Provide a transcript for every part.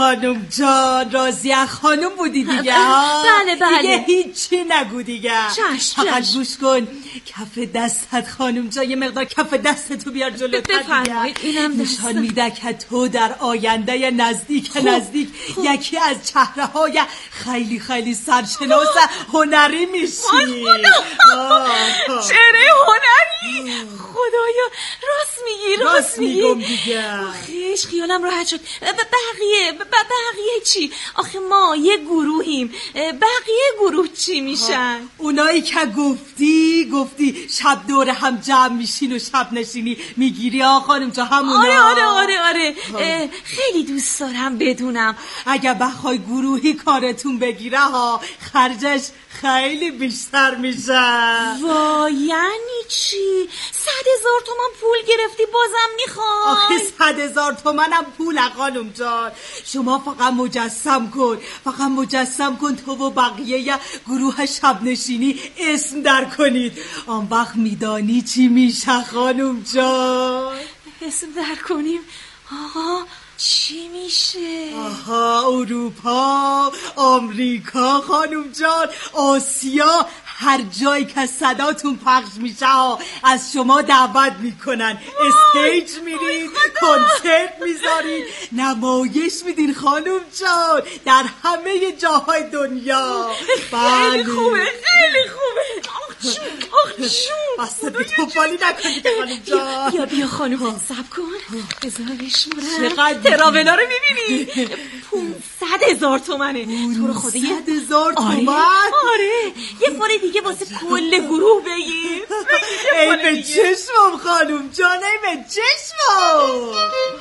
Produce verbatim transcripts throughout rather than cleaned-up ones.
خانم جان، راضیه خانم بودی دیگه ها؟ بله بله. دیگه هیچی نگو دیگه. چشم فقط چشم. گوش کن، کف دستت خانم جان، یه مقدار کف دستتو بیار جلوتر. بفرمایید. اینم نشان میده که تو در آینده نزدیک خوب. نزدیک خوب. یکی از چهره‌های خیلی خیلی سرشناس هنری میشی. چهره هنری؟ خدایا راست میگی راست میگی. راست میگم دیگه. آخیش خیالم راحت شد. بقیه بقیه چی؟ آخه ما یه گروهیم، بقیه گروه چی میشن؟ اونایی که گفتی گفتی شب دور هم جمع میشین و شب نشینی میگیری آ خانم جا، همونا. آره آره آره آره. خیلی دوست دارم بدونم. اگه بخوای گروهی کارتون بگیره ها، خرجش خیلی بیشتر میشه. وا یعنی چی؟ صد هزار تومن پول گرفتی بازم میخوای؟ آخه صد هزار تومنم پول خانم جان. شما فقط مجسم کن، فقط مجسم کن تو و بقیه گروه شب نشینی اسم در کنید، آن وقت میدانی چی میشه خانم جان. اسم در کنیم؟ آقا چی میشه؟ آها، اروپا، آمریکا خانم جان، آسیا، هر جایی که صداتون پخش میشه از شما دعوت میکنن. استیج میرید، کنسرت میذارید، نمایش میدین خانم جان در همه جاهای دنیا. خیلی خوبه خیلی خوبه. آخ جون آخ جون، بسته به توفالی نکنید خانم جان. بیا بیا خانم سب کن بذارش مورم. تراولا رو میبینی؟ پونصد هزار تومنه. تو رو خدا صد هزار تومن؟ آره یه بار دیگه واسه کل گروه بگیر. ای به چشمم خانم جان، ای به چشمم.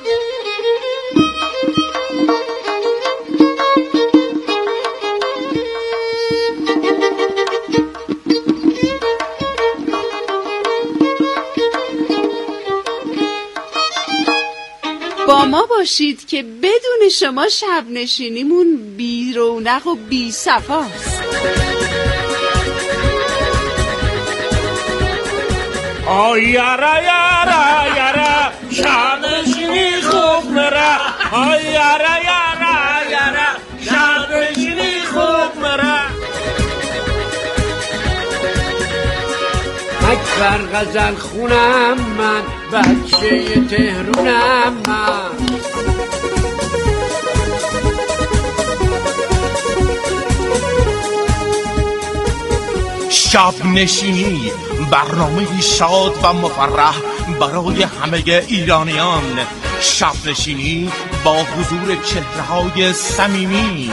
با ما باشید که بدون شما شب نشینیمون بی رونق و بی صفاست. آی یارا یارا یارا شب نشینی خوب نره. آی یارا یارا یارا شب نشینی خوب نره. اکبر غزل خونم من، بچه تهرونم من. شب نشینی برنامه شاد و مفرح برای همه ایرانیان. شب نشینی با حضور چهره‌های صمیمی.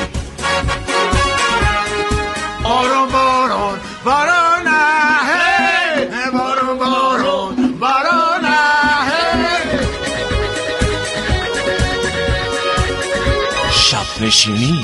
باران باران باران هی، باران باران باران هی. شب نشینی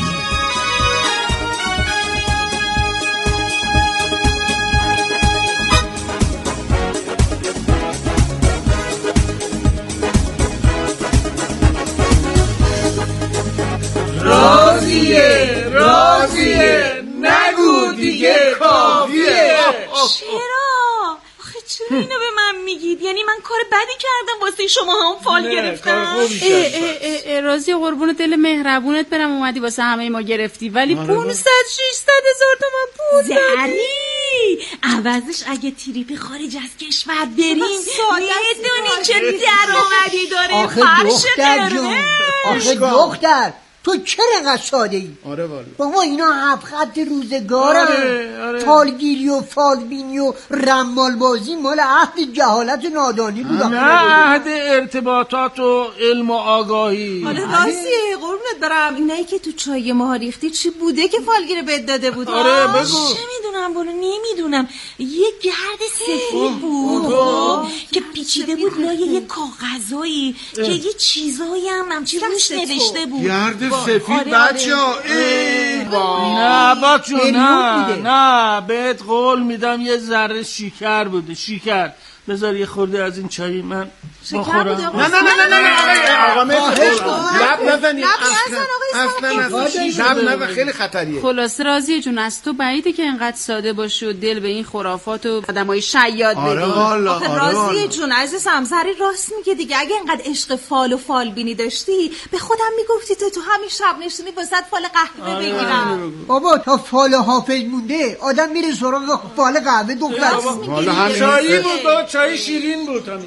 راضیه راضیه نگو دیگه کافیه. چرا؟ آخه چرا اینو به من میگید؟ یعنی من کار بدی کردم واسه شما هم فال گرفتم؟ راضی قربون دل مهربونت برم اومدی واسه همه ما گرفتی، ولی پونصد ششصد هزار تومن پول زری عوضش اگه تریپی خارج از کشور بریم میدونی چه درآمدی داره. آخه دختر جون، آخه دختر تو چرا انقدر ساده ای؟ آره والا بابا اینا هفت روزگارن. آره آره. فالگیری و فالبینی و رمال بازی مال عهد جهالت و نادانی بود. نه عهد ارتباطات و علم و آگاهی. حالا راستیه قربونت برم، اینایی که تو چای ما ریختی چی بوده که فالگیر بهت داده بود؟ آره بگو. چه میدونم بالا نمیدونم. یه گرد سفید بود که پیچیده بود لای یه کاغذایی که یه چیزایی هم همچی روش نوشته بود. گرد سفید بچه ها. نه بچه نه نه بهت قول میدم یه ذره شکر بوده. شکر بذار یه خورده از این چای من بخورم. نه نه نه نه نه آقا لب نزنی اصلا اصلا لب نزن، خیلی خطریه. خلاصه راضیه جون از تو بعیده که اینقدر ساده باشی و دل به این خرافات و آدمای شیاد بدی. آره والا آخه راضیه جون عزیزم زری راست میگه دیگه. اگه اینقدر عشق فال و فال بینی داشتی به خودم میگفتی تو تو همین شب نشینی واسط فال قهوه بگیرم. بابا تا فال حافظ مونده آدم میره سراغ فال قهوه دختر. والا همین چایی بود با چای شیرین بود همین.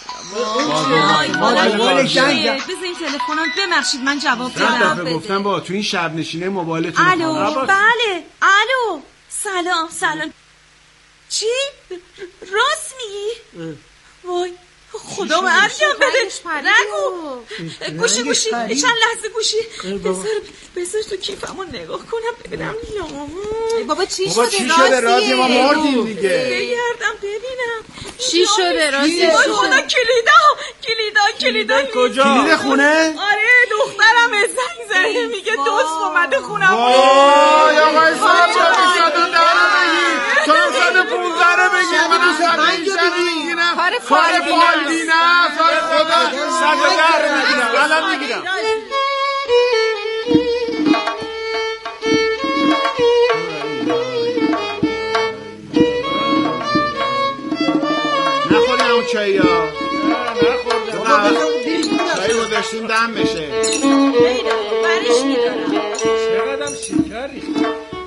بذار این تلفنم ببخشید من جواب بدم. گفتم با تو این شب نشینه موبایلتون. الو بله الو سلام سلام. چی؟ راست میگی؟ وای خدا مرگم بده. نگو گوشی گوشی چند لحظه گوشی بذار بذار تو کیفمو نگاه کنم ببینم. بابا چی شده؟ چی شده راضیه؟ ما مردیم دیگه. بگردم ببینم چی شده راضیه؟ خدا کلیدا کلیدا کلیدا کجا؟ کلید خونه؟ آره دخترم زنگ زده میگه دوست اومده خونم. وای آقای صاحب چه صد و ده رو بگیر، تو صد و پونزده رو بگیر، منم صد و اینجا رو میگیرم. کار فالبینه است. خدا صد و ده رو میگیرم الان میگیرم. نخورین اون چایی ها. چایی رو داشتیم دم بشه. برش میدارم. چقدر شکر ریخت.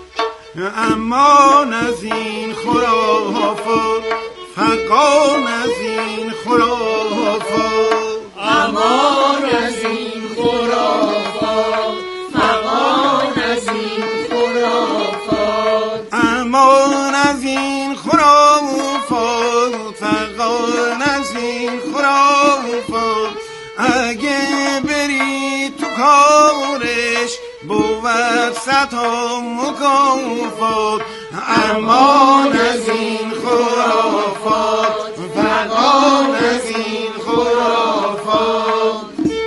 امان از این خرافات، فغان از این خرافات، امان از این خرافات، فغان از این خرافات، امان از این خرافات، فغان از این خرافات. اگه بری تو کارش بود ستا مکافات. امان از این خرافات، فغان از این خرافات.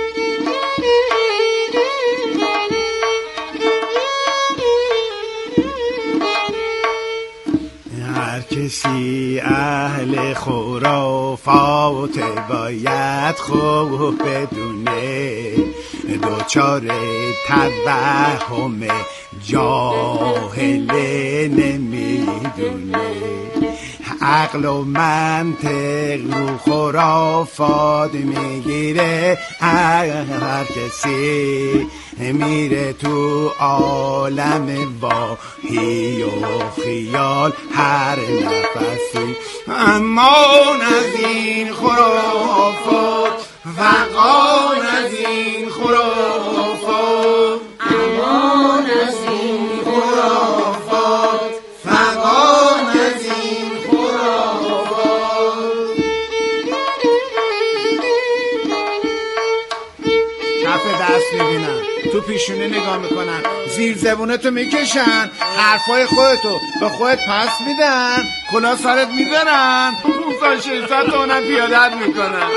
هر کسی اهل خرافات باید خوب بدونه دوچار توهم جاهله نمیدونه. عقل و منطق رو خرافات میگیره. هر کسی میره تو عالم واهی و خیال هر نفسی. امان از این خرافات، فغان از این خرافات، امان از این خرافات، فغان از این خرافات. کف دست میبینم، تو پیشونه نگاه میکنن، زیر زبونتو میکشن، حرفای خودتو به خودت پس میدن، کلا سرت میذارن، پونصد ششصد تومنم پیادت میکنن.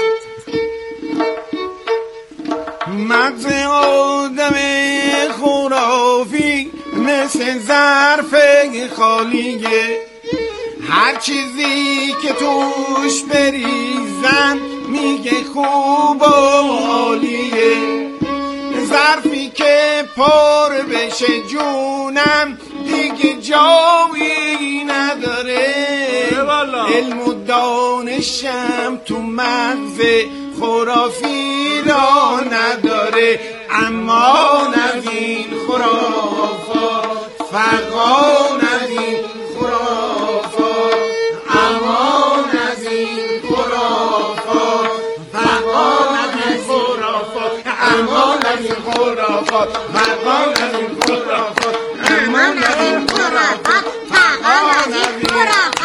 مغز آدم خرافی مثل ظرف خالیه، هر چیزی که توش بریزن میگه خوب و عالیه. ظرفی که پر بشه جونم دیگه جایی نداره. علم و دانشم تو مغز خرافی را نداره. امان از این خرافات، فغان از این خرافات، امان از این خرافات، فغان از این خرافات، امان از این خرافات، فغان از این خرافات، امان از این خرافات، فغان از این خرافات.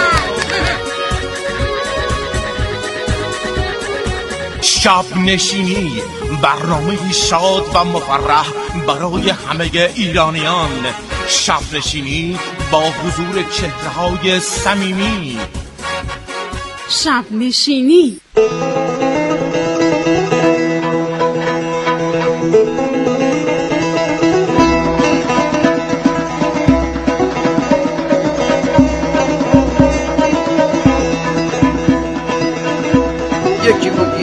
شب نشینی، برنامه شاد و مفرح برای همه ایرانیان. شب نشینی با حضور چهره‌های صمیمی. شب نشینی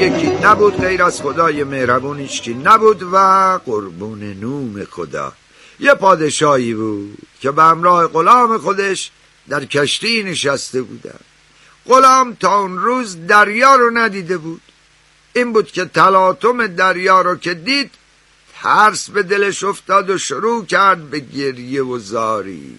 یکی نبود غیر از خدای مهربون هیچکی نبود و قربون نوم خدا. یه پادشاهی بود که به همراه غلام خودش در کشتی نشسته بودن. غلام تا اون روز دریا رو ندیده بود. این بود که تلاطم دریا رو که دید ترس به دلش افتاد و شروع کرد به گریه و زاری.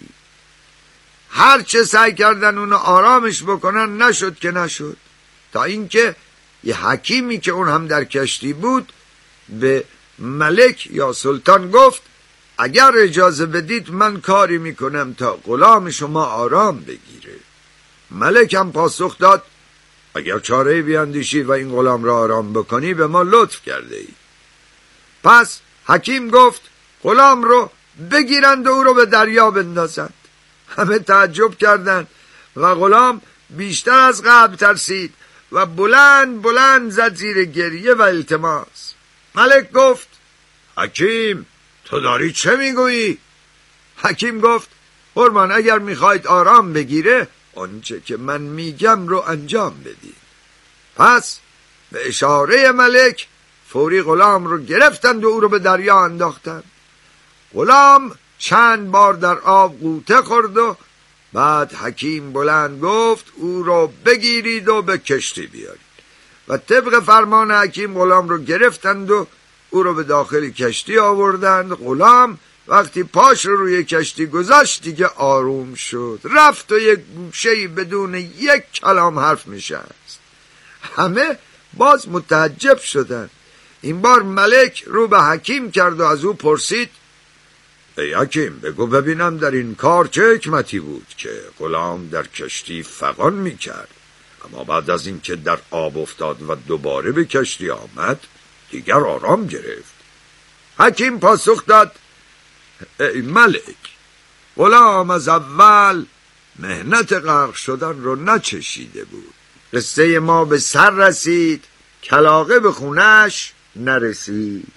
هرچه سعی کردن اونو آرامش بکنن نشد که نشد، تا اینکه یه حکیمی که اون هم در کشتی بود به ملک یا سلطان گفت اگر اجازه بدید من کاری میکنم تا غلام شما آرام بگیره. ملک هم پاسخ داد اگر چاره بیاندیشی و این غلام را آرام بکنی به ما لطف کرده ای. پس حکیم گفت غلام رو بگیرند و او رو به دریا بندازند. همه تعجب کردند و غلام بیشتر از قبل ترسید و بلند بلند زد زیر گریه و التماس. ملک گفت حکیم تو داری چه میگویی؟ حکیم گفت قربان اگر میخواید آرام بگیره آنچه که من میگم رو انجام بدید. پس به اشاره ملک فوری غلام رو گرفتند و او رو به دریا انداختند. غلام چند بار در آب غوطه خورد و بعد حکیم بلند گفت او رو بگیرید و به کشتی بیارید و طبق فرمان حکیم غلام رو گرفتند و او رو به داخل کشتی آوردند. غلام وقتی پاش رو روی کشتی گذاشت دیگه آروم شد، رفت و یک گوشه‌ای بدون یک کلام حرف نشست. همه باز متعجب شدند. این بار ملک رو به حکیم کرد و از او پرسید ای حکیم بگو ببینم در این کار چه حکمتی بود که غلام در کشتی فغان میکرد اما بعد از این که در آب افتاد و دوباره به کشتی آمد دیگر آرام گرفت؟ حکیم پاسخ داد ای ملک غلام از اول مهنت غرق شدن رو نچشیده بود. قصه ما به سر رسید کلاغه به خونش نرسید.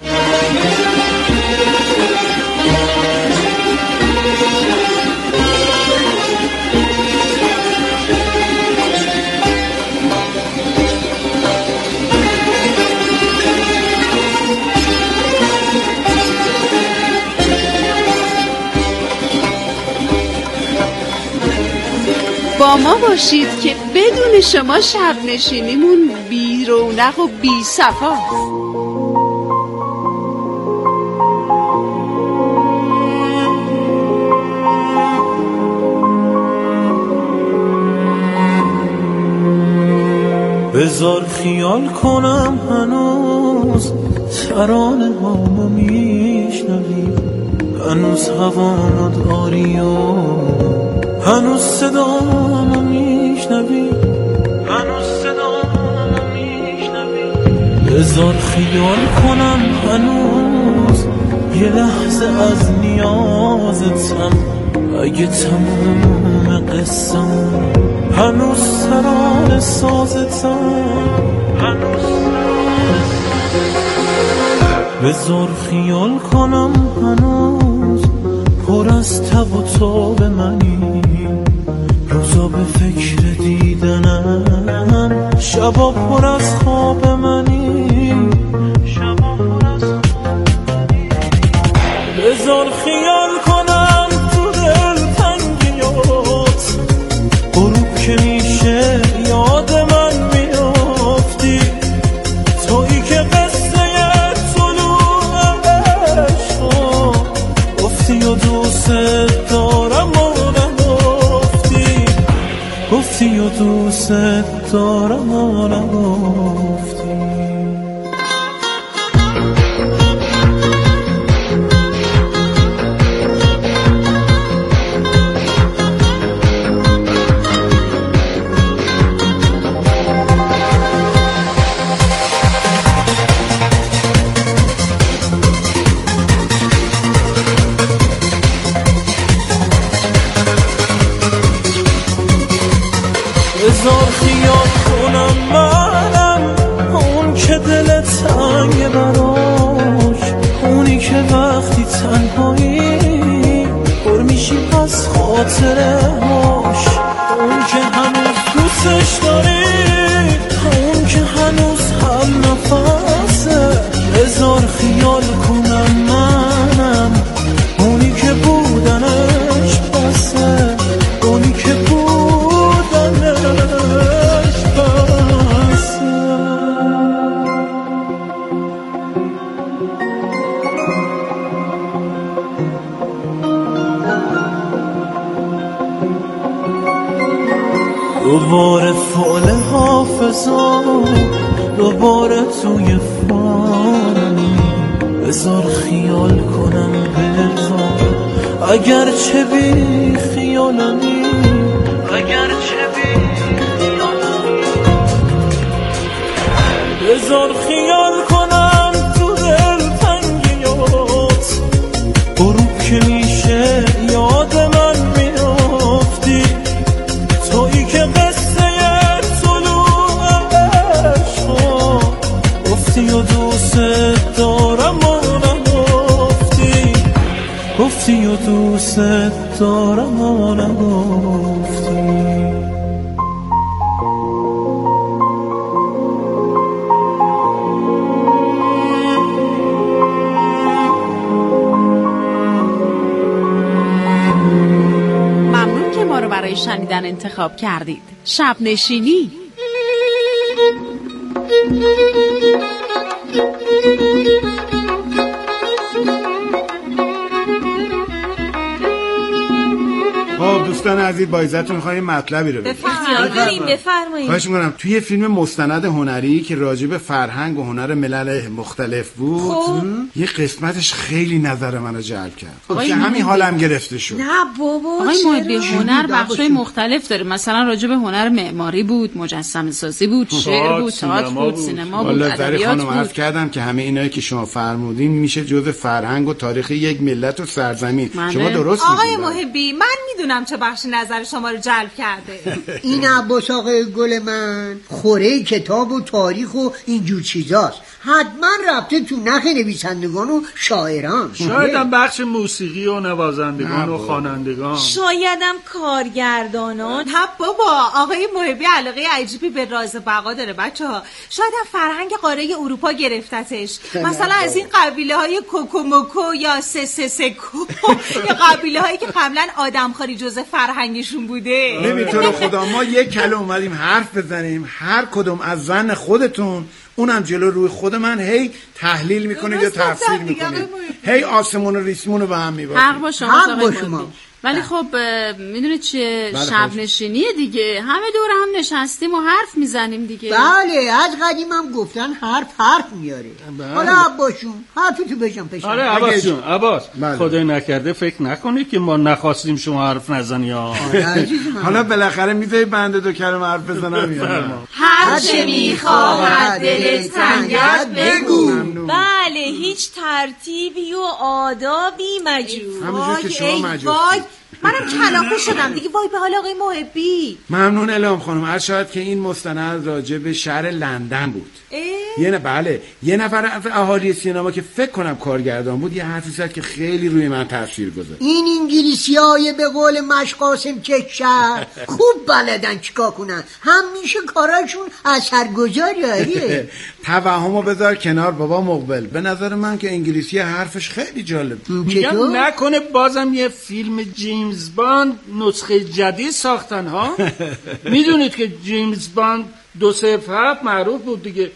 با ما باشید که بدون شما شب نشینیمون بی رونق و بی صفاست. بذار خیال کنم هنوز ترانه هامو میشنوی، هنوز هوامو داری و هنوز صدامو میشنوی، هنوز صدامو میشنوی. بذار خیال کنم هنوز یه لحظه از نیازتم، اگه تموم قصم هنوز سران سازتم، هنوز سران سازتم. بذار خیال کنم هنوز پر از تب و تاب منی، روزا به فکر دیدنم، شبا پر از خواب منی، شبا پر از خواب منی. بذار خیال کنم تو دل تنگیات، غروب که میشه یاد من میافتی، تویی که قصه طلوع عشقا گفتی و دوست دارم و نگفتی، گفتی و دوست دارم و نگفتی. بذار خیال کنم منم اون که دل تنگ براش، اونی که وقتی تنهایی پر میشی از خاطره هاش، اون که هنوز دوستش داری، اون که هنوز هم دوباره فعل حافظا دوباره توی فانمی بذار خیال کنم بذار اگر چه بی خیالمی اگر چه بی خیالمی بذار خیال کنم تو دل تنگیات غروب که میشه یاد من میافتی تویی که قصه طلوع عشقا گفتی و دوست دارم و نگفتی گفتی و دوست دارم و نگفتی برای شنیدن انتخاب کردید. شب نشینی. خب دوستان عزیز با عزتون می‌خوام یه مطلبی رو بگم. بفرمایید بفرمایید. خواهش می‌کنم توی فیلم مستند هنری که راجع به فرهنگ و هنر ملل مختلف بود خب. یه قسمتش خیلی نظر منو جلب کرد خب که همین حالم گرفته شد. نه بابا آقای محبی هنر بخشای مختلف داره، مثلا راجع به هنر معماری بود، مجسمه سازی بود، شعر بود، تئاتر بود، سینما بود، ادبیات بود. عرض کردم که همه اینایی که شما فرمودین میشه جزء فرهنگ و تاریخ یک ملت و سرزمین. شما درست میگید. آقای محبی من میدونم چه بخش نظر شما رو جلب کرده. این عباس آقای گل من خوره کتاب و تاریخ و اینجور چیزاست، حتما ربطه تو نخ نویسندگان و شاعران، شایدم بخش موسیقی و نوازندگان و خوانندگان، شایدم کارگردانان. نه بابا آقای محبی علاقه عجیبی به راز بقا داره بچه‌ها. شایدم فرهنگ قاره اروپا گرفتتش، مثلا از این قبیله های کوکوموکو یا سسسکو یا قبیله هایی که قبلا آدمخواری جزء فرهنگشون بوده. نمیتونه خدا ما یک کله اومدیم حرف بزنیم هر کدوم از زن خودتون اونم جلو روی خود من هی تحلیل میکنید یا تفسیر میکنید، هی آسمون و ریسمون رو به هم میبافید. حق با شما آقای محبی. ولی خب میدونید چیه شب نشینیه دیگه، همه دور هم نشستیم و حرف میزنیم دیگه. بله از قدیم هم گفتن حرف حرف میاره. حالا عباسون حرفتو بشم پشم. آره عباس جون عباس خدای نکرده فکر نکنید که ما نخواستیم شما حرف نزنی ها. حالا بالاخره میذاری بنده دو کلمه حرف بزنم یا هر چه میخواهد دلت تنگت بگو. بله هیچ ترتیبی و آدابی مجروح. همونجور که شما مجروح. منم کلافه شدم دیگه. وای به حال آقای محبی. ممنون الهام خانم. هر شاید که این مستند راجع به شهر لندن بود. یه نه بله یه نفر از اهالی سینما که فکر کنم کارگردان بود یه حرفی زد که خیلی روی من تاثیر گذاشت. این انگلیسیای به قول مشقاسم چکشر خوب بلدن چیکار کنن، همیشه کاراشون اثرگذاره. توهمو بذار کنار بابا مقبل، به نظر من که انگلیسی حرفش خیلی جالب. میگم نکنه بازم یه فیلم جیمز باند نسخه جدید ساختن ها؟ میدونید که جیمز باند دو صفر هفت معروف بود دیگه.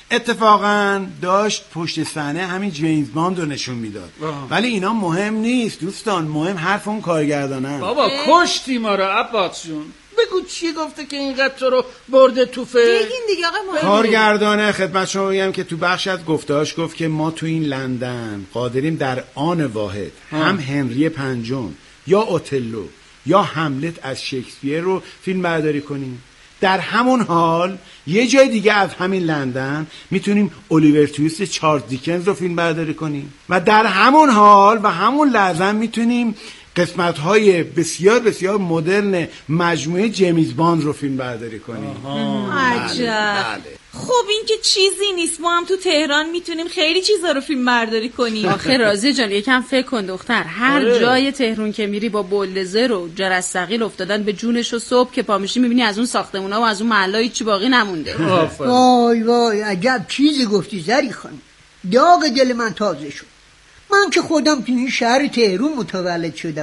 اتفاقا داشت پشت صحنه همین جیمز باند رو نشون میداد، ولی اینا مهم نیست دوستان، مهم حرف اون کارگردانن. بابا کشتی ما رو عباس جون. بگو چی گفته که اینقدر تو رو برده تو فکر؟ بگین دیگه آقای محبی. کارگردانه خدمت شما بگم که تو بخش از گفتهاش گفت که ما تو این لندن قادریم در آن واحد ها. هم هنری پنجم یا اوتلو یا هملت از شکسپیر رو فیلم برداری کنیم، در همون حال یه جای دیگه از همین لندن میتونیم الیور تویست چارلز دیکنز رو فیلم برداری کنیم و در همون حال و همون لحظه میتونیم قسمت‌های بسیار بسیار مدرن مجموعه جیمز باند رو فیلم برداری کنیم. عجب. بله. خب این که چیزی نیست، ما هم تو تهران میتونیم خیلی چیزا رو فیلم برداری کنیم. آخه راضیه جان یکم فکر کن دختر، هر آره. جای تهران که میری با بولدوزر و جرس ثقیل افتادن به جونش و صبح که پا میشی میبینی از اون ساختمونا و از اون محله‌ای چی باقی نمونده. وای وای عجب چیزی گفتی زری خانم، داغ دل من تازه شد. من که خودم تو این شهر تهران متولد شدم و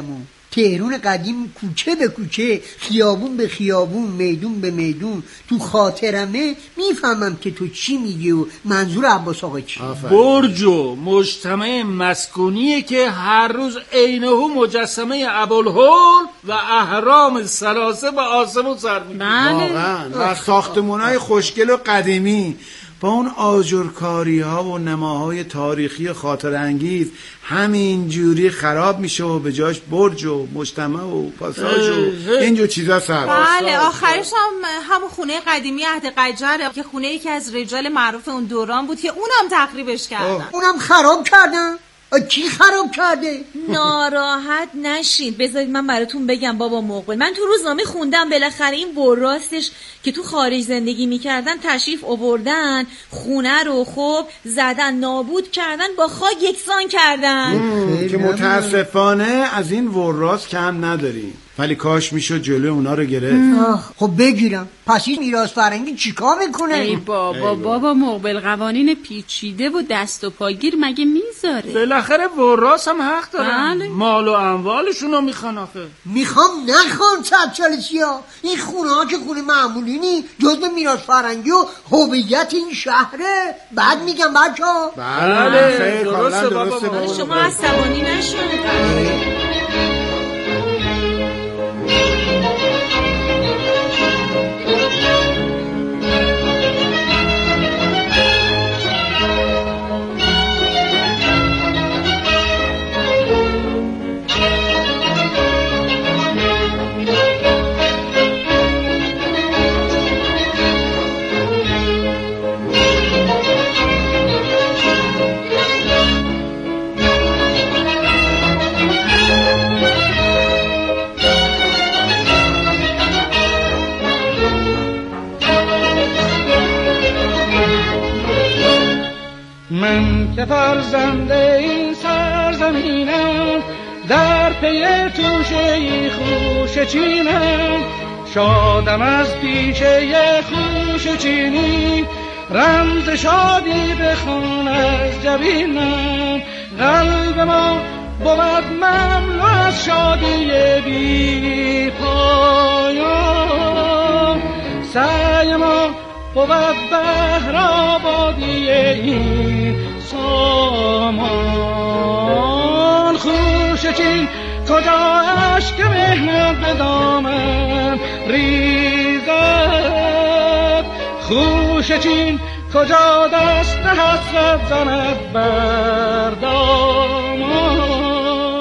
تهرون قدیم کوچه به کوچه، خیابون به خیابون، میدون به میدون تو خاطرمه، میفهمم که تو چی میگی و منظور عباس آقا چی. برج و مجتمع مسکونیه که هر روز عینه‌هو مجسمه ابوالهول و اهرام ثلاثه به آسمون سر می‌کنه. واقعا. و ساختمان‌های خوشگل و قدیمی با اون آجرکاری ها و نماهای تاریخی خاطر انگیز همین جوری خراب میشه و به جاش برج و مجتمع و پاساژ و اینجور چیزا سر. بله آخرش هم همون خونه قدیمی عهد قجر که خونه ای که از رجال معروف اون دوران بود که اونم تخریبش کردن. اونم خراب کردن؟ کی خراب کرده؟ ناراحت نشین، بذارید من براتون بگم بابا مقبل. من تو روزنامه خوندم بالاخره این وراثش که تو خارج زندگی میکردن تشریف آوردن، خونه رو خب زدن، نابود کردن، با خاک یکسان کردن. که متاسفانه از این وراث کم نداریم، ولی کاش میشد جلوی اونا رو گرفت. خب بگیرم. پس این میراث فرهنگی چیکار میکنه؟ ای بابا بابا مقبل، قوانین پیچیده و دست و پاگیر مگه میذاره؟ بالاخره وراث هم حق دارن. بله. مال و اموالشون رو میخوان آخه. میخوام نخوام صد سال سیا. این خونه ها که خونه معمولی نی، جزء میراث فرهنگی و هویت این شهره. بعد میگم بچه‌ها. بله خیر، درسته درسته بابا. بابا. شما عصبانی نشید. من که فرزند این سرزمینم، در پی توشه خوش چینم، شادم از پیشه خوش چینی، رمز شادی بخوان از جبینم. قلب ما بود مملو از شادی بی پایان، سعی ما بود بهر آبادی این سامان. خوش چین کجا اشک مهنت به دامن ریزد، خوش چین کجا دست حسرت زند بر دامان.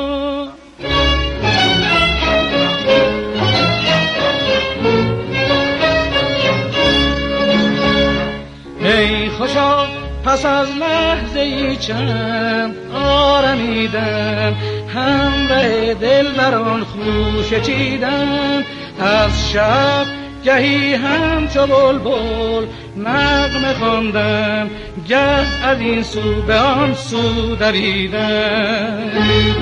ای خوشا پس از لحظه ای چند آرمیدن، همراه دل بران خوش چیدن، از شب گهی همچو بلبل نغمه خواندن، گه از این سو به آن سو دویدن.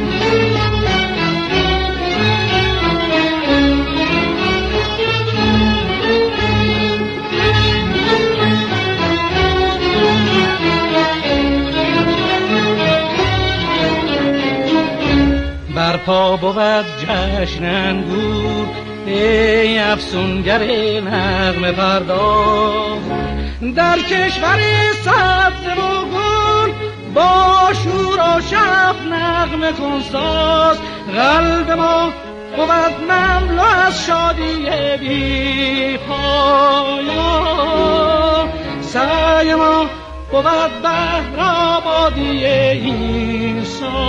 برپا بود جشن انگور، ای افسونگر نغمه پرداز، در کشور سبز و گل با شور و شب نغمه کن ساز. قلب ما بود مملو از شادی بی پایان، سعی ما بود بهر آبادی این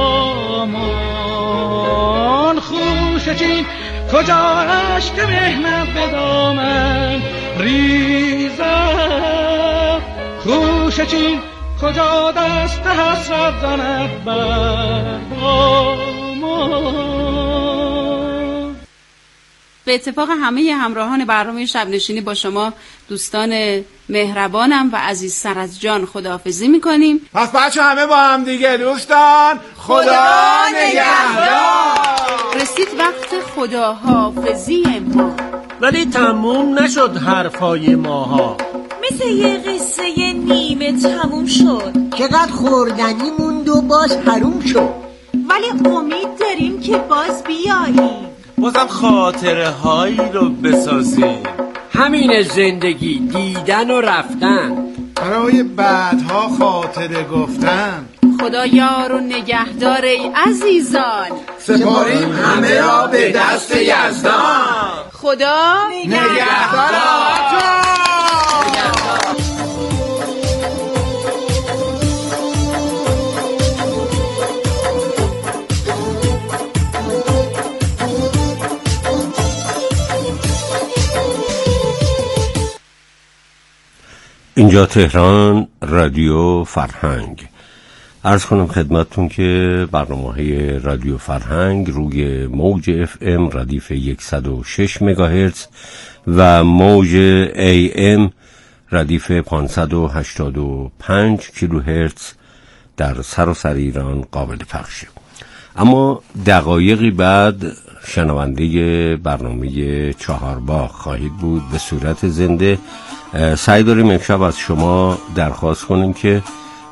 سامان. خوش چین کجا اشک مهنت به دامن ریزد، خوش چین کجا دست حسرت زند بر دامان. به اتفاق همه همراهان برنامه شب نشینی با شما دوستان مهربانم و عزیزتر از جان خداحافظی میکنیم. پس بچه همه با هم دیگه دوستان خدا نگهدار. رسید وقت خداحافظی ما، ولی تموم نشد حرفای ماها. مثل یه قصه نیمه تموم شد. چقدر خوردنی موند و باز حروم شد. ولی امید داریم که باز بیاییم، بازم خاطره هایی رو بسازیم. همین زندگی، دیدن و رفتن، برای بعدها خاطره گفتن. خدا یار و نگهدار ای عزیزان، سپاریم همه را به دست یزدان. خدا نگهدار. اینجا تهران، رادیو فرهنگ. عرض کنم خدمتتون که برنامه‌های رادیو فرهنگ روی موج اف ام ردیف صد و شش مگاهرتز و موج ای ام ردیف پانصد و هشتاد و پنج کیلوهرتز در سراسر ایران قابل پخشه. اما دقایقی بعد شنونده برنامه چهارباغ خواهید بود به صورت زنده. سعی داریم امشب از شما درخواست کنیم که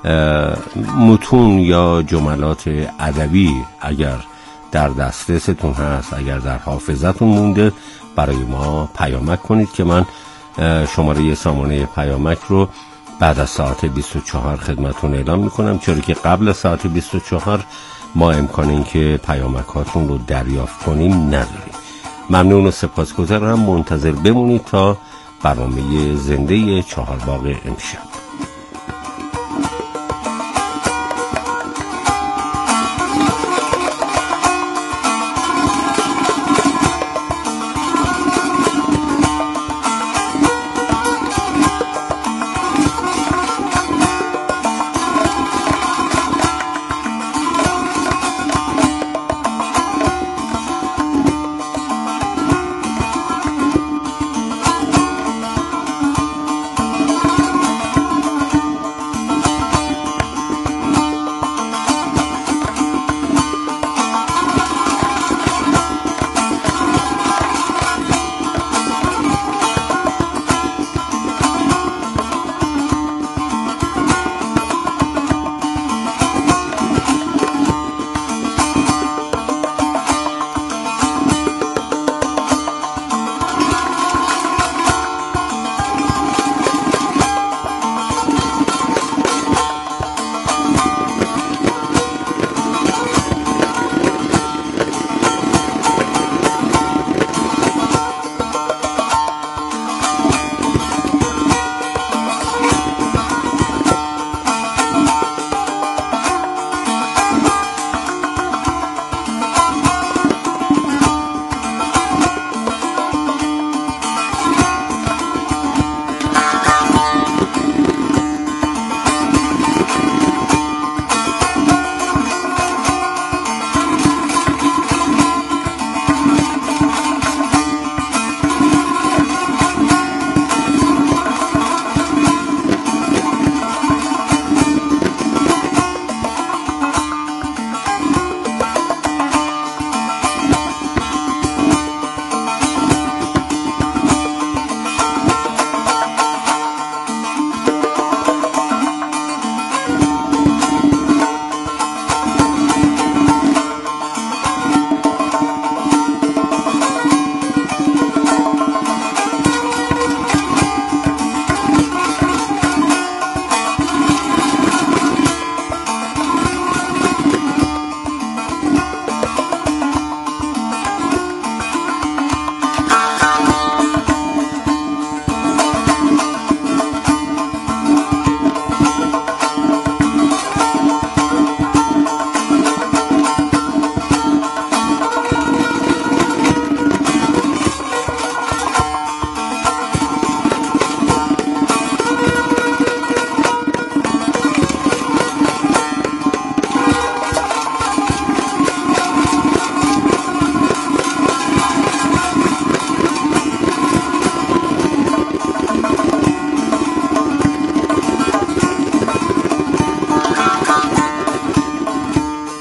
متون یا جملات ادبی اگر در دسترستون هست، اگر در حافظتون مونده، برای ما پیامک کنید که من شماره سامانه پیامک رو بعد از ساعت بیست و چهار خدمتون اعلام میکنم، چرا که قبل ساعت بیست و چهار ما امکان این که پیامک هاتون رو دریافت کنیم نداریم. ممنون و سپاسگزارم. منتظر بمونید تا برنامه زنده چهارباغ امشب.